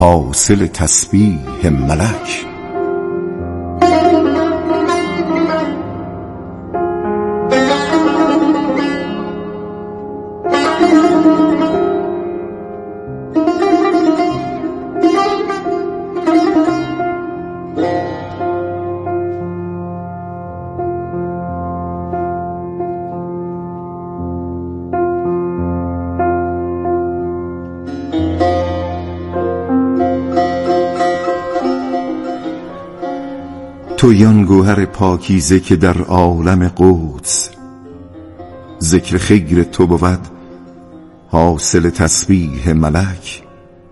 حاصل تسبیح ملک. تویی آن گوهر پاکیزه که در عالم قدس ذکر خیر تو بود حاصل تسبیح ملک.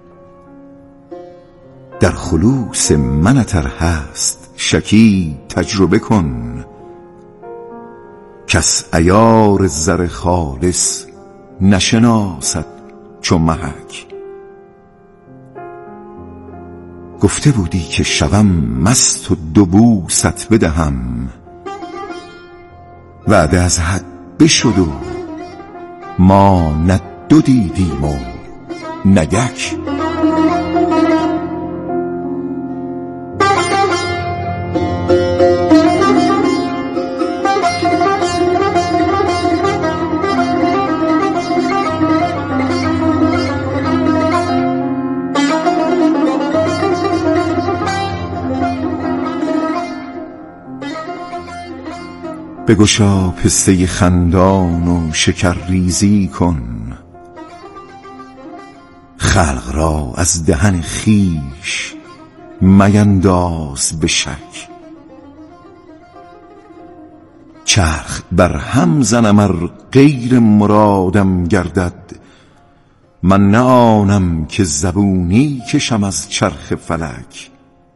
در خلوص منت ار هست شکی تجربه کن، کس عیار زر خالص نشناسد چو محک. گفته بودی که شوم مست و دو بوست بدهم، وعده از حد بشد و ما نه دو دیدیم و نه یک. بگشا پسته خندان و شکر ریزی کن، خلق را از دهن خویش مینداز به شک. چرخ بر هم زنم ار غیر مرادم گردد، من نه آنم که زبونی کشم از چرخ فلک.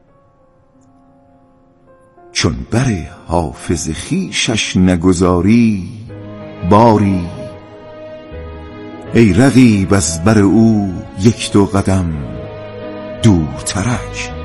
چون بر حافظ خویشش نگذاری باری، ای رقیب از بر او یک دو قدم دورترک.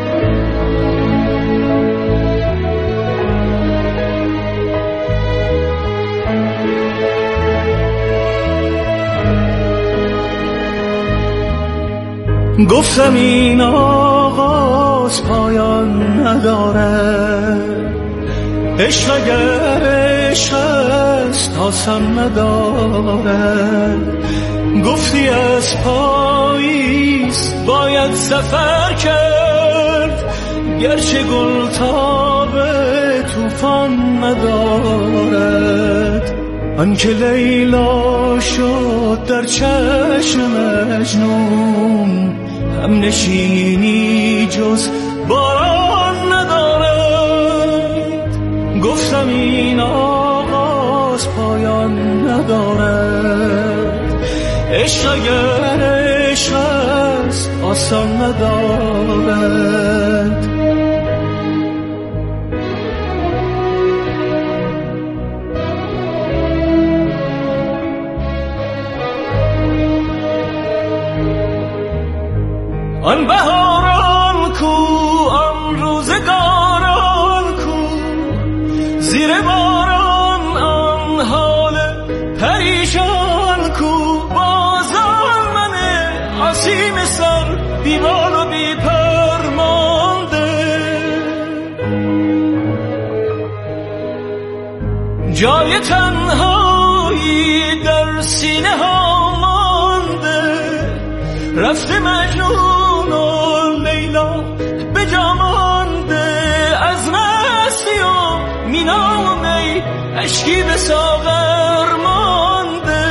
گفتم این آغاز پایان نداره، عشق اگر عشق است آسان نداره. گفتی از پاییز باید سفر کرد، گرچه گل تاب طوفان ندارد. آنکه لیلا شد در چشم مجنون، هم نشینی جز باران ندارد. گفتم این آغاز پایان ندارد، عشق اگر عشق است آسان ندارد. آن بهاران کو، آن روزگاران کو، زیر باران آن حال پریشان کو. بازان من آسیم سر بیبال و بی پر مانده، جای تنهایی در سینه ها مانده. رفته مجنون و لیلا به جا مانده، از مستی و مینا و می اشکی به ساغر مانده.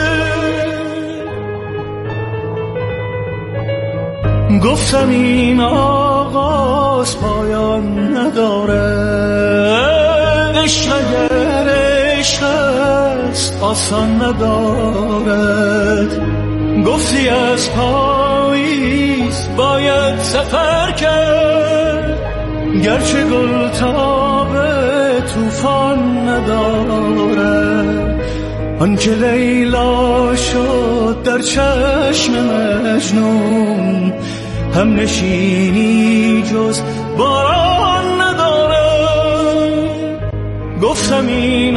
گفتم این آغاز پایان نداره، عشق اگر عشق است آسان ندارد. گفتی از پاییز باید سفر کرد، گرچه گل تاب طوفان ندارد. آنکه لیلا شد در چشم مجنون، هم نشینی جز باران ندارد. گفتم این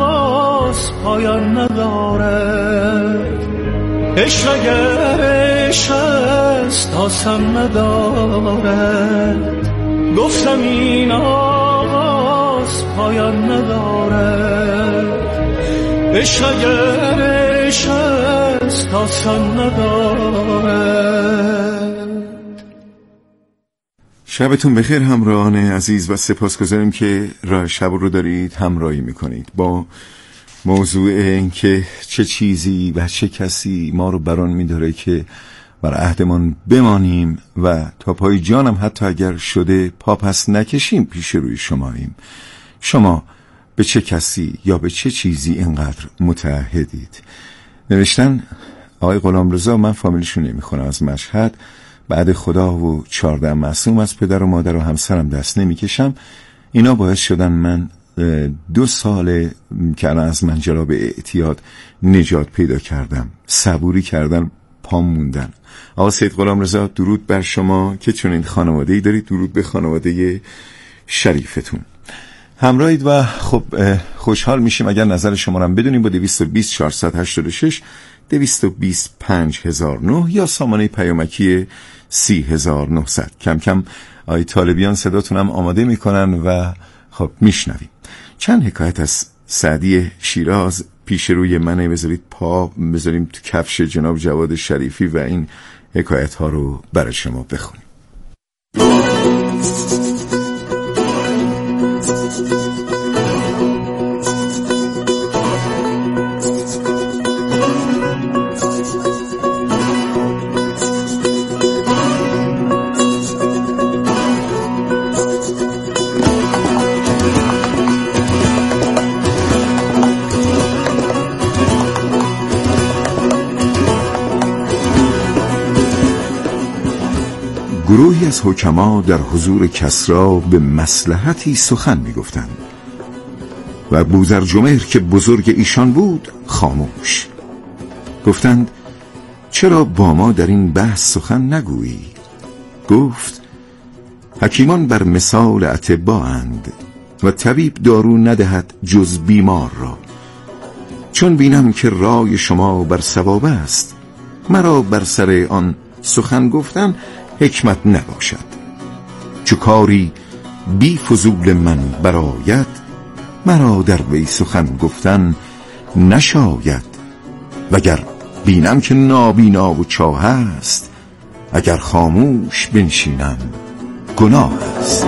آغاز پایان ندارد، عشق اگر عشقست آسان ندارد. گفتم این آغاز پایان ندارد. عشق اگر عشقست آسان ندارد. شبتون بخیر همراهان عزیز و سپاسگزاریم که راه شب رو دارید همراهی میکنید با موضوع این که چه چیزی و چه کسی ما رو بران میداره که بر عهدمان بمانیم و تا پای جانم حتی اگر شده پا پس نکشیم پیش روی شماییم. شما به چه کسی یا به چه چیزی اینقدر متعهدید؟ نوشتن آقای غلامرضا، من فامیلشون نمیخونم، از مشهد، بعد خدا و 14 معصوم از پدر و مادر و همسرم دست نمیکشم. اینا باعث شدن من 2 سال که الان از منجلاب اعتیاد نجات پیدا کردم. صبوری کردن، پام موندن. آقا سید غلامرضا، درود بر شما که چنین خانواده‌ای دارید. درود به خانواده شریفتون. همراهید و خب خوشحال میشیم اگر نظر شما رو بدونیم با 220 486 220 5009 یا سامانه پیامکی 30900. کم کم آی طالبیان صداتون هم آماده میکنن و خب میشنویم. چند حکایت از سعدی شیراز پیش روی منه، بذارید پا بذاریم تو کفش جناب جواد شریفی و این حکایت ها رو برای شما بخونیم. گروهی از حکما در حضور کسری به مصلحتی سخن می گفتند و بوذرجمهر که بزرگ ایشان بود خاموش. گفتند چرا با ما در این بحث سخن نگویی؟ گفت حکیمان بر مثال اطبااند و طبیب دارو ندهد جز بیمار را. چون بینم که رای شما بر صواب است، مرا بر سر آن سخن گفتن حکمت نباشد. چو کاری بی فضول من براید، مرا در وی سخن گفتن نشاید. وگر بینم که نابینا و چاه است، اگر خاموش بنشینم گناه است.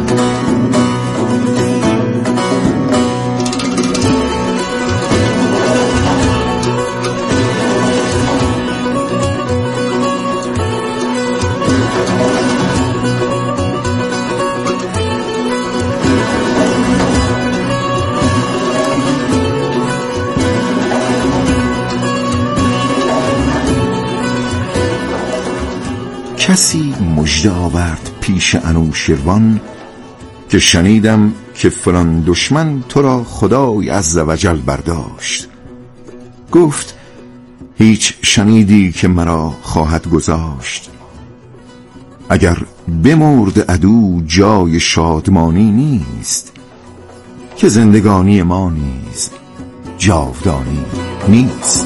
کسی مژده آورد پیش انوشیروان که شنیدم که فلان دشمن تو را خدای عزوجل برداشت. گفت هیچ شنیدی که مرا خواهد گذاشت؟ اگر بمرد عدو جای شادمانی نیست، که زندگانی ما نیز جاودانی نیست.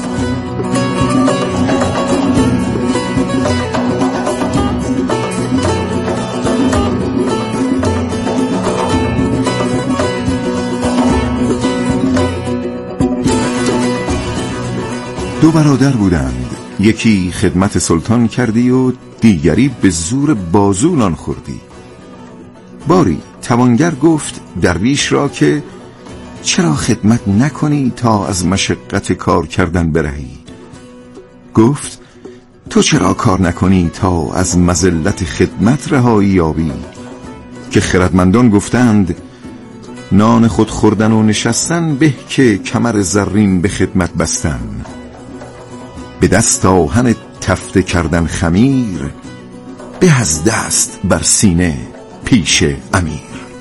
دو برادر بودند، یکی خدمت سلطان کردی و دیگری به زور بازو نان خوردی. باری توانگر گفت درویش را که چرا خدمت نکنی تا از مشقت کار کردن برهی؟ گفت تو چرا کار نکنی تا از مذلت خدمت رهایی یابی؟ که خردمندان گفتند نان خود خوردن و نشستن به که کمر زرین به خدمت بستن. به دست آهن تفته کردن خمیر، به از دست بر سینه پیش امیر.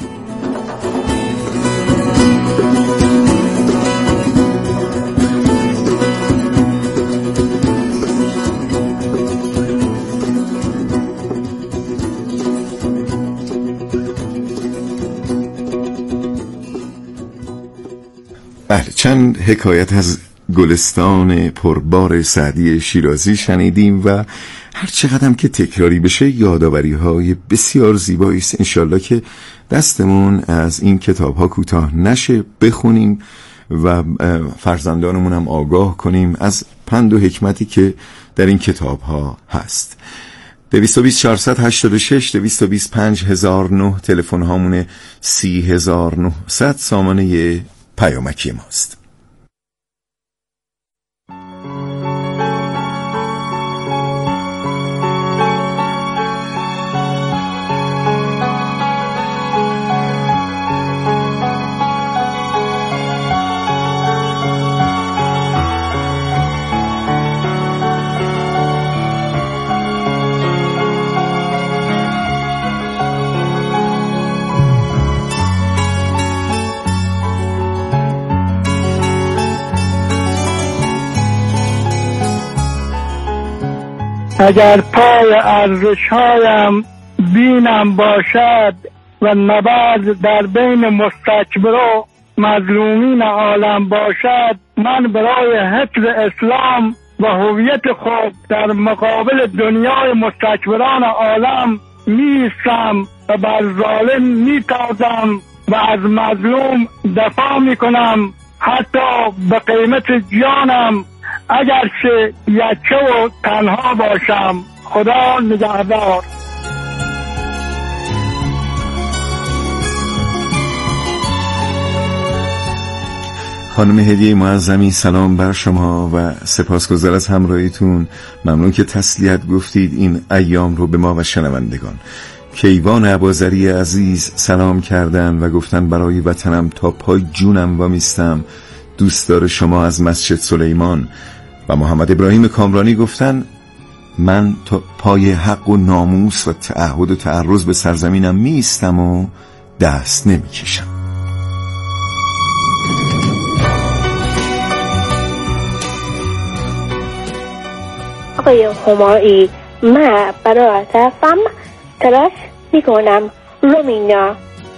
چند حکایت از گلستان پربار سعدی شیرازی شنیدیم و هر چقدر که تکراری بشه یادآوری های بسیار زیبایی است. انشالله که دستمون از این کتاب ها کوتاه نشه، بخونیم و فرزندانمون هم آگاه کنیم از پند و حکمتی که در این کتاب ها هست. 220 486 225 1009 تلفن هامونه 30900 سامانه پیامکی ماست. اگر پای ارزش‌هایم بینم باشد و نبرد در بین مستکبر و مظلومین عالم باشد، من برای حفظ اسلام و هویت خود در مقابل دنیای مستکبران عالم می‌ایستم و بر ظالم می‌تازم و از مظلوم دفاع می‌کنم، حتی به قیمت جانم، اگرچه یکه و تنها باشم. خدا نگهدار. خانم هدیه معظمی، سلام بر شما و سپاسگزار از همراهیتون. ممنون که تسلیت گفتید این ایام رو به ما و شنوندگان. کیوان عبازری عزیز سلام کردن و گفتن برای وطنم تا پای جونم وامیستم، دوستدار شما از مسجد سلیمان. و محمد ابراهیم کامرانی گفتن من تا پای حق و ناموس و تعهد و تعرض به سرزمینم میستم و دست نمیکشم. آقای همایی، من برای طرفم تلاش میکنم. رومینا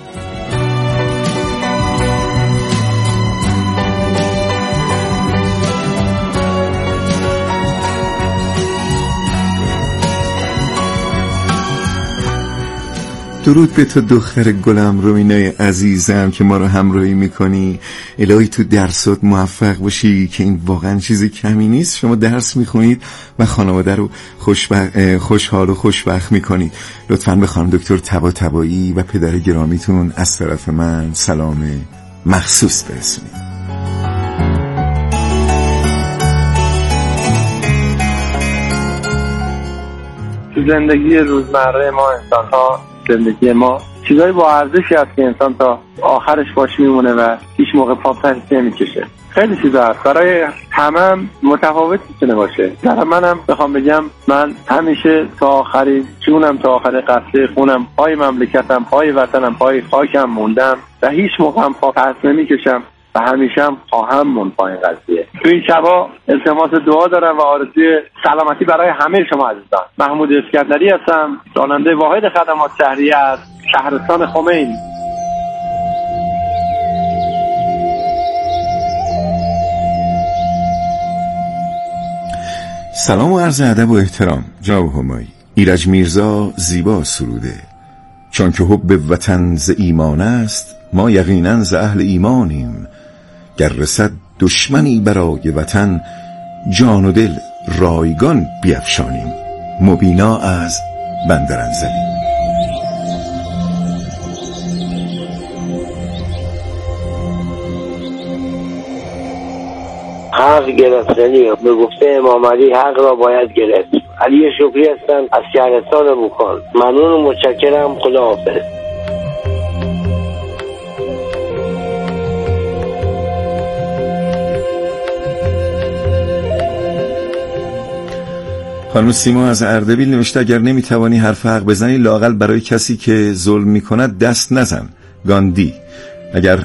درود به تو دختر گلم، رومینای عزیزم که ما رو همراهی میکنی. الهی تو درسات موفق باشی که این واقعا چیزی کمی نیست. شما درس میخونید و خانواده رو خوشحال و خوشبخت میکنید. لطفاً به خانم دکتر طباطبایی و پدر گرامیتون از طرف من سلام مخصوص برسونید. تو زندگی روزمره ما انسان‌ها، زندگی ما چیزای با ارزشی هست که انسان تا آخرش باش میمونه و هیچ موقع پاپسنج نمیکشه. خیلی چیزا هست برای همه متفاوت میتونه باشه. در منم بخوام بگم من همیشه تا آخری جونم، تا آخر قطره خونم پای مملکتم، پای وطنم، پای خاکم موندم و هیچ موقع هم پاپس نمیکشم و همیشه هم خواهم موند پای این قضیه. تو این شبا التماس دعا دارم و آرزوی سلامتی برای همه شما عزیزان. محمود اسکندری هستم، راننده واحد خدمات شهریه از شهرستان خمین. سلام و عرض ادب و احترام جناب همایی. ایرج میرزا زیبا سروده: چون که حب وطن ز ایمان است، ما یقینا ز اهل ایمانیم. گر رسد دشمنی برای وطن، جان و دل رایگان بیفشانیم. مبینا از بندرانزلی. حق گرفتنی به گفته امام علی حق را باید گرفت. علی شکری هستم از شهرستان بوکان. ممنون و متشکرم. خداحافظ. خانم سیما از اردبیل نوشته اگر نمیتوانی حرف حق بزنی لااقل برای کسی که ظلم میکند دست نزن. گاندی: اگر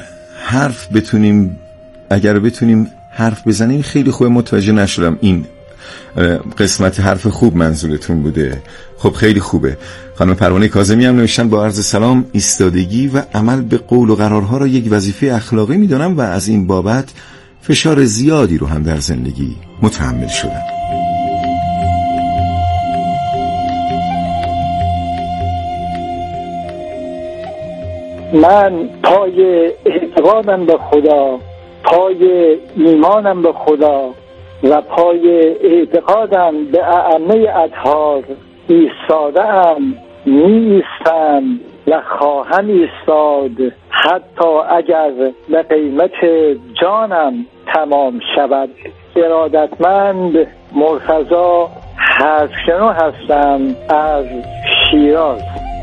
بتونیم حرف بزنیم. خیلی خوب، متوجه نشدم این قسمت حرف خوب منظورتون بوده. خب خیلی خوبه. خانم پروانه کاظمی هم نوشتن با عرض سلام، ایستادگی و عمل به قول و قرارها را یک وظیفه اخلاقی میدونم و از این بابت فشار زیادی رو هم در زندگی متحمل شدم. من پای اعتقادم به خدا، پای ایمانم به خدا و پای اعتقادم به ائمه اطهار ایستاده‌ام، می ایستم و خواهم ایستاد حتی اگر به قیمت جانم تمام شود. ارادتمند مرتضی حرفشنو هستم از شیراز.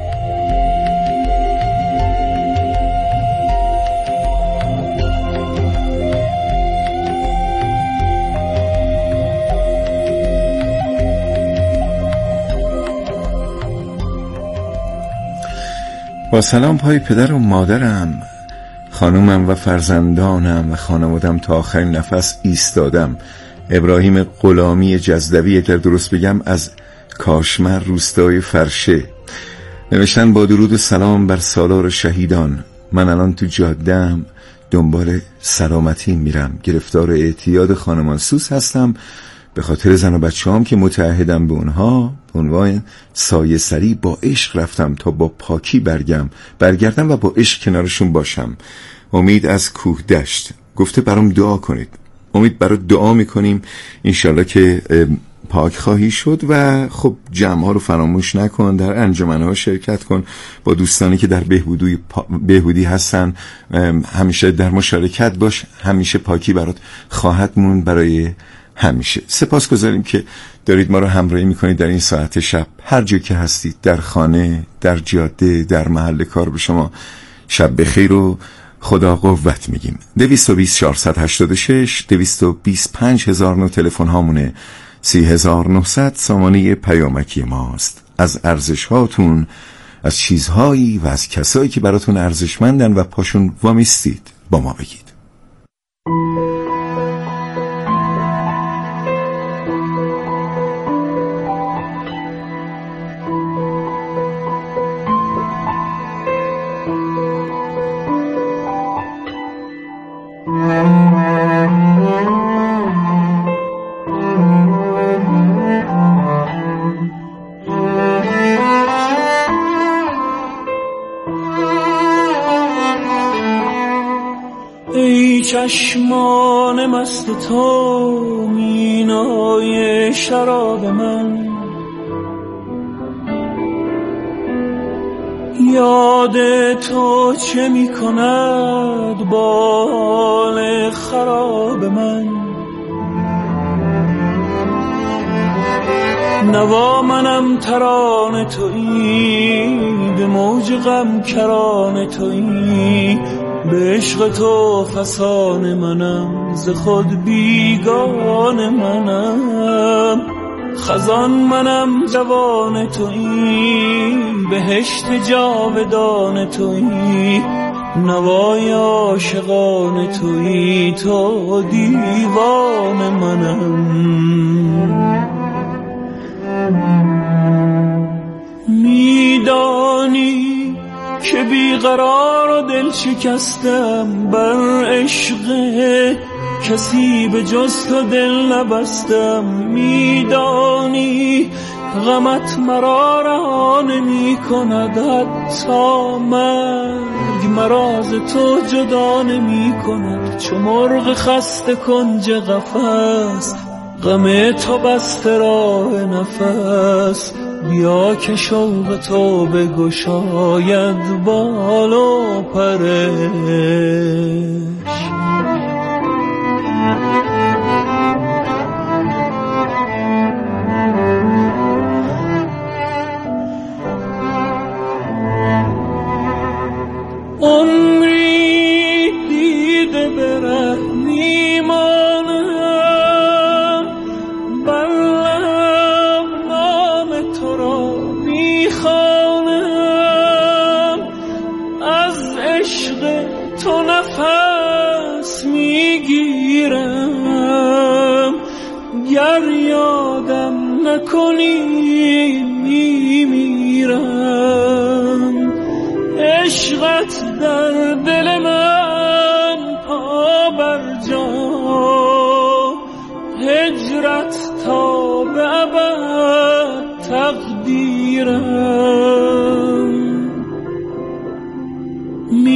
با سلام پای پدر و مادرم، خانومم و فرزندانم و خانوادم تا آخرین نفس ایستادم. ابراهیم غلامی جزدوی، اگر درست بگم، از کاشمر روستای فرشه. نوشتن با درود و سلام بر سالار شهیدان. من الان تو جاده‌ام دنبال سلامتی میرم. گرفتار اعتیاد خانمانسوز هستم به خاطر زن و بچه‌هام که متعهدم به اونها. به عنوان سایه سری با عشق رفتم تا با پاکی برگردم و با عشق کنارشون باشم. امید از کوه دشت گفته برام دعا کنید. امید برای دعا میکنیم انشالله که پاک خواهی شد و خب جمع‌ها رو فراموش نکن، در انجمن‌ها شرکت کن، با دوستانی که در بهبودی هستن همیشه در مشارکت باش. همیشه پاکی برات خواهد مون برای همیشه. سپاسگزاریم که دارید ما رو همراهی میکنید در این ساعت شب. هر جا که هستید، در خانه، در جاده، در محل کار، به شما شب بخیر و خدا قوت میگیم. 220 486 225,000 تلفن هامونه، 3900 سامانه پیامکی ماست. از ارزش هاتون، از چیزهایی و از کسایی که براتون ارزشمندن و پاشون وامیستید با ما بگید. چشمان مست تو مینای شراب من، یاد تو چه می کند با حال خراب من. نوا منم ترانه تویی، به موج غم کرانه تویی، به عشق تو فسان منم، ز خود بیگان منم. خزان منم جوان تویی، بهشت جاودان تویی، نوای عاشقان تویی، تو دیوان منم. میدانی که بیقرار و دل شکستم، بر عشق کسی به جز تو دل نبستم. میدانی غمت مرا رها نمی کند، حتی مرگ مرا ز تو جدا نمی کند. چو مرغ خسته کنج قفس، غم تو بسته راه نفس. بیا که شوق تو بگشاید بال و پرش. عمری دیده بره میمانم، بر لب نام تو را میخوانم. از عشق تو نفس میگیرم، گر یادم نکنی میمیرم. عشقت در دل من پا بر جا، هجرت تا به ابد تقدیرم.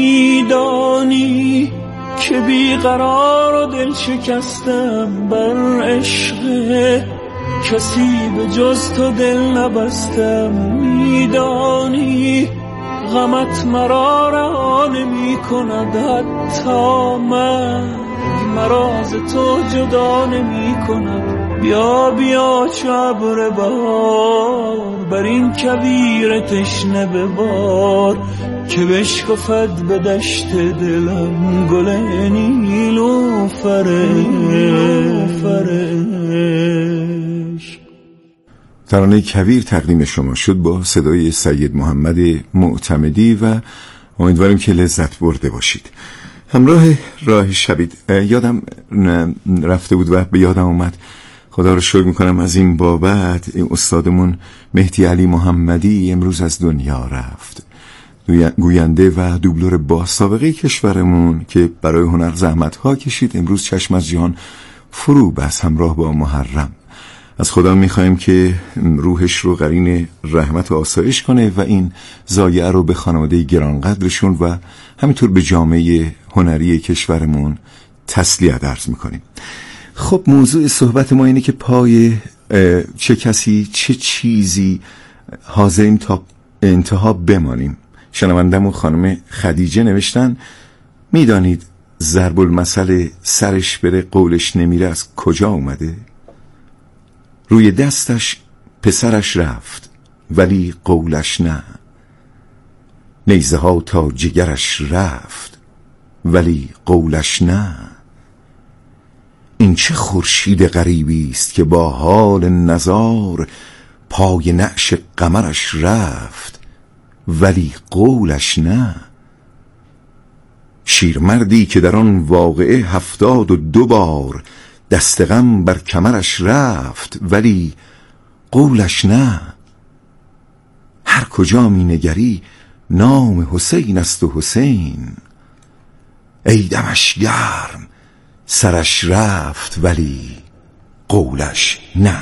که بیقرار و دل شکستم بر عشق کسی به جز تو دل نبستم. میدانی غمت مرا رها نمی کند، حتی مرا از تو جدا نمی کند. بیا بیا چو ابر بهار بر این کویر تشنه ببار، که بشکفد به دشت دلم گل نیلوفرش. ترانه کویر تقدیم شما شد با صدای سید محمد معتمدی و امیدواریم که لذت برده باشید. همراه راه شبید یادم رفته بود و به یادم اومد، خدا رو شکر میکنم از این بابت، این استادمون مهدی علی محمدی امروز از دنیا رفت. گوینده و دوبلور با سابقه کشورمون که برای هنر زحمت ها کشید، امروز چشم از جهان فرو بست همراه با محرم. از خدا میخوایم که روحش رو قرین رحمت و آسایش کنه و این ضایعه رو به خانواده گرانقدرشون و همینطور به جامعه هنری کشورمون تسلیت عرض میکنیم. خب موضوع صحبت ما اینه که پای چه کسی چه چیزی حاضریم تا انتها بمانیم. شنوندمون خانم خدیجه نوشتن میدانید ضرب المثل سرش بره قولش نمیره از کجا اومده؟ روی دستش پسرش رفت ولی قولش نه، نیزه ها تا جگرش رفت ولی قولش نه. این چه خورشید غریبی است که با حال نزار پای نعش قمرش رفت ولی قولش نه. شیرمردی که در آن واقعه 72 بار دست غم بر کمرش رفت ولی قولش نه. هر کجا می نگری نام حسین است و حسین، ای دمش گرم سرش رفت ولی قولش نه.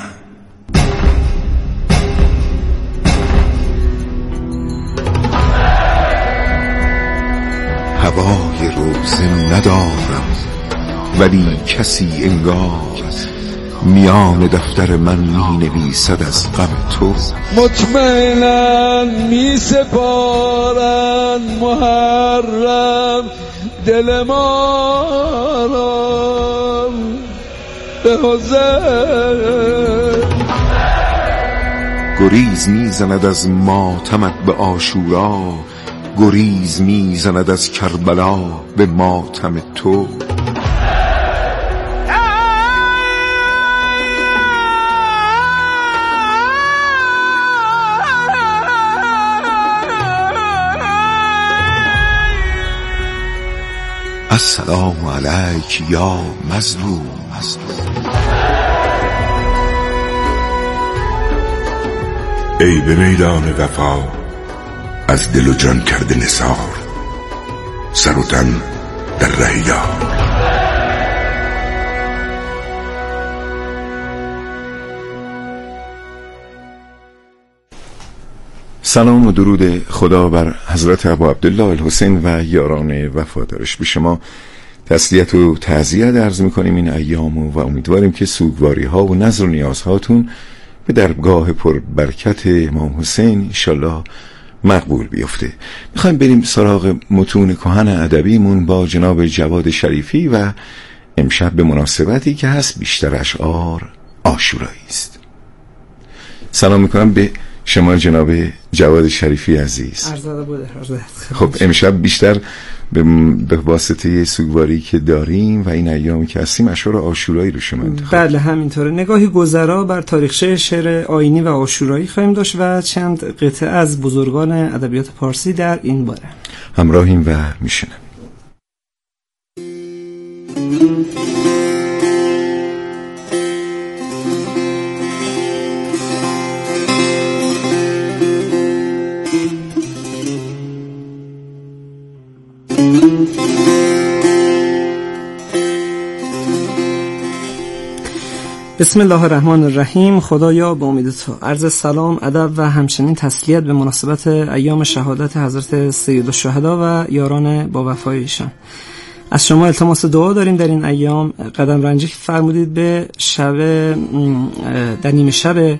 هوای روزه ندارم ولی کسی انگار میان دفتر من می نویسد از غم تو. مطمئناً می سپارن محرم دل ما را به حضر. گریز می زند از ماتمت به عاشورا، گریز می زند از کربلا به ماتم تو. السلام علیک یا مظلوم. ای به میدان وفا از دل و جان کرده نثار، سر و تن در ره یار. سلام و درود خدا بر حضرت ابو عبدالله الحسین و یاران وفادارش. به شما تسلیت و تعزیت عرض میکنیم این ایام و امیدواریم که سوگواری ها و نظر و نیازهاتون به درگاه پر برکت امام حسین انشالله مقبول بیفته. میخوایم بریم سراغ متون کهن ادبیمون با جناب جواد شریفی و امشب به مناسبتی که هست بیشتر اشعار عاشورایی است. سلام میکنم به شما جناب جواد شریفی عزیز. عرض بوده. خب امشب بیشتر به واسطه سوگواری که داریم و این ایامی که هستیم اشعار عاشورایی رو شما انتخاب. بله همینطوره. نگاهی گذرا بر تاریخچه شعر آیینی و عاشورایی خواهیم داشت و چند قطعه از بزرگان ادبیات پارسی در این باره. همراهیم و میشنم. بسم الله الرحمن الرحیم. خدایا به امید تو. عرض سلام، ادب و همچنین تسلیت به مناسبت ایام شهادت حضرت سید الشهدا و یاران با وفای ایشان. از شما التماس دعا داریم در این ایام. قدم رنجی که فرمودید به شب در نیمه شب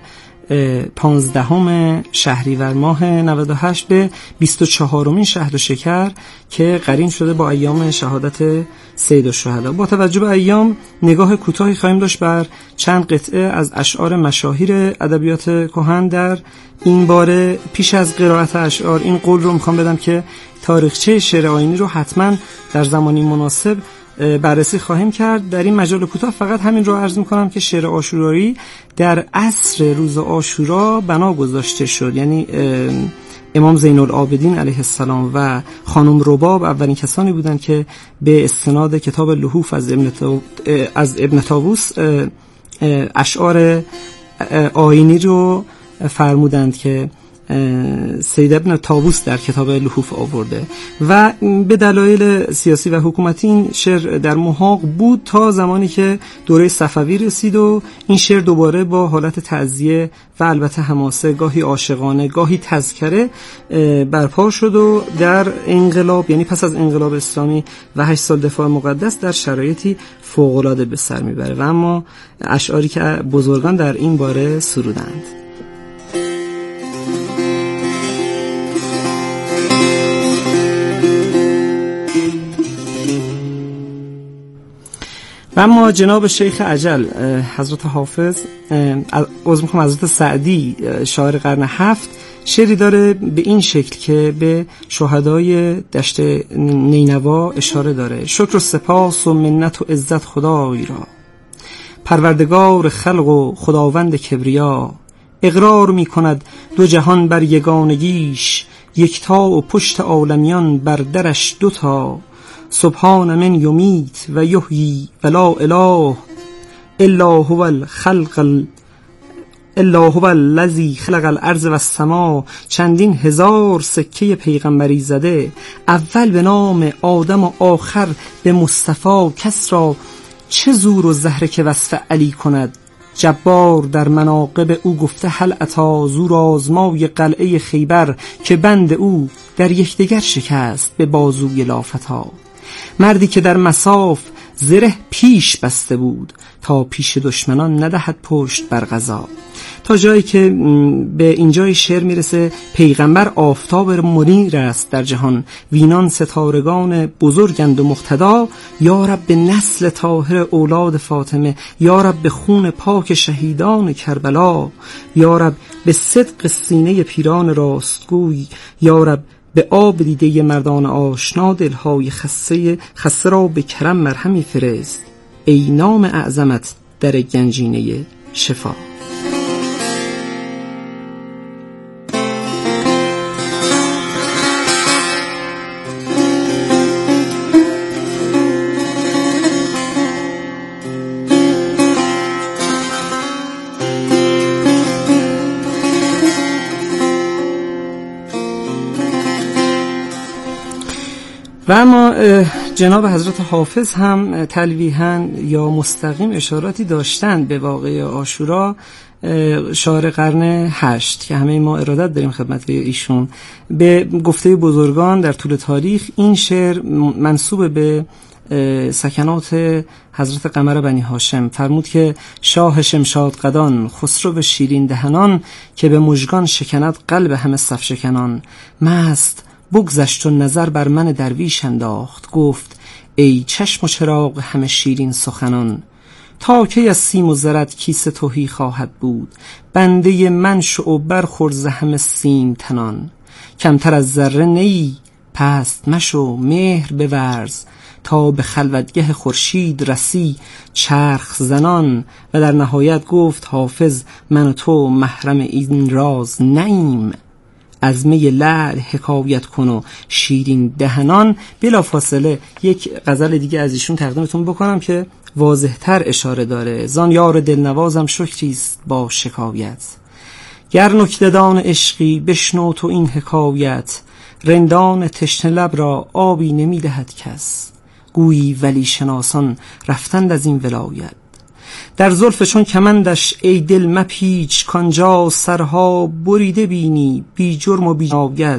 15 شهریور ماه 98 به 24مین شهر شکر که قرین شده با ایام شهادت سید الشهدا. با توجه به ایام نگاه کوتاهی خواهیم داشت بر چند قطعه از اشعار مشاهیر ادبیات کهن در این باره. پیش از قرائت اشعار این قول رو میخوام بدم که تاریخچه شعر آیینی رو حتما در زمانی مناسب بررسی خواهیم کرد. در این مجال کوتاه فقط همین رو عرض میکنم که شعر عاشورایی در عصر روز عاشورا بنا گذاشته شد، یعنی امام زین العابدین علیه السلام و خانم رباب اولین کسانی بودند که به استناد کتاب لحوف از ابن طاووس اشعار آیینی رو فرمودند که سید ابن طاووس در کتاب لحوف آورده و به دلایل سیاسی و حکومتی این شعر در محاق بود تا زمانی که دوره صفوی رسید و این شعر دوباره با حالت تعزیه و البته حماسه، گاهی عاشقانه گاهی تذکره برپا شد و در انقلاب، یعنی پس از انقلاب اسلامی و 8 سال دفاع مقدس در شرایطی فوق‌العاده به سر میبره و اما اشعاری که بزرگان در این باره سرودند. و اما جناب شیخ اجل حضرت حافظ حضرت سعدی شاعر قرن 7 شعری داره به این شکل که به شهدای دشت نینوا اشاره داره: شکر و سپاس و منت و عزت خدای را، پروردگار خلق و خداوند کبریا، اقرار می کند دو جهان بر یگانگیش، یکتا و پشت عالمیان بر درش دوتا، سبحان من یمیت و یحیی و لا اله الا هو الذی خلق الارض و السما. چندین هزار سکه پیغمبری زده، اول به نام آدم و آخر به مصطفی. کس را چه زور و زهره که وصف علی کند، جبار در مناقب او گفته هل اتی. زور آزمای قلعه خیبر که بند او در یکدیگر شکست به بازوی لافتا. مردی که در مصاف زره پیش بسته بود، تا پیش دشمنان ندهد پشت بر غزا. تا جایی که به اینجای شعر میرسه: پیغمبر آفتاب منیر است در جهان، وینان ستارگان بزرگند و مقتدا. یا رب به نسل طاهر اولاد فاطمه، یا رب به خون پاک شهیدان کربلا، یا رب به صدق سینه پیران راستگوی، یا رب به آب دیده مردان آشنا. دلهای خسته را به کرم مرهمی فرست، ای نام اعظمت در گنجینه شفا. و اما جناب حضرت حافظ هم تلویحاً یا مستقیم اشاراتی داشتند به واقعه عاشورا. شاعر قرن 8 که همه ما ارادت داریم خدمت ایشون، به گفته بزرگان در طول تاریخ این شعر منسوب به سکنات حضرت قمر بنی هاشم. فرمود که شاه شمشاد قدان، خسرو شیرین دهنان، که به مژگان شکند قلب همه صف شکنان. مست بگذشت و نظر بر من درویش انداخت، گفت ای چشم و چراغ همه شیرین سخنان. تا کی از سیم و زرت کیسه تهی خواهد بود، بنده من شو و برخور ز همه سیم تنان. کمتر از ذره نیی پست مشو، مهر بورز تا به خلوتگه خورشید رسی چرخ زنان. و در نهایت گفت حافظ من و تو محرم این راز نیم، از می لعل حکایت کن و شیرین دهنان. بلا فاصله یک غزل دیگه از ایشون تقدیمتون بکنم که واضح‌تر اشاره داره: زان یار دلنوازم شکریست با شکایت، گر نکته‌دان عشقی بشنو تو این حکایت. رندان تشنه لب را آبی نمی دهد کس، گویی ولی شناسان رفتند از این ولایت. در زلف چون کمندش ای دل مپیچ، کانجا سرها بریده بینی بی جرم و بی جنایت.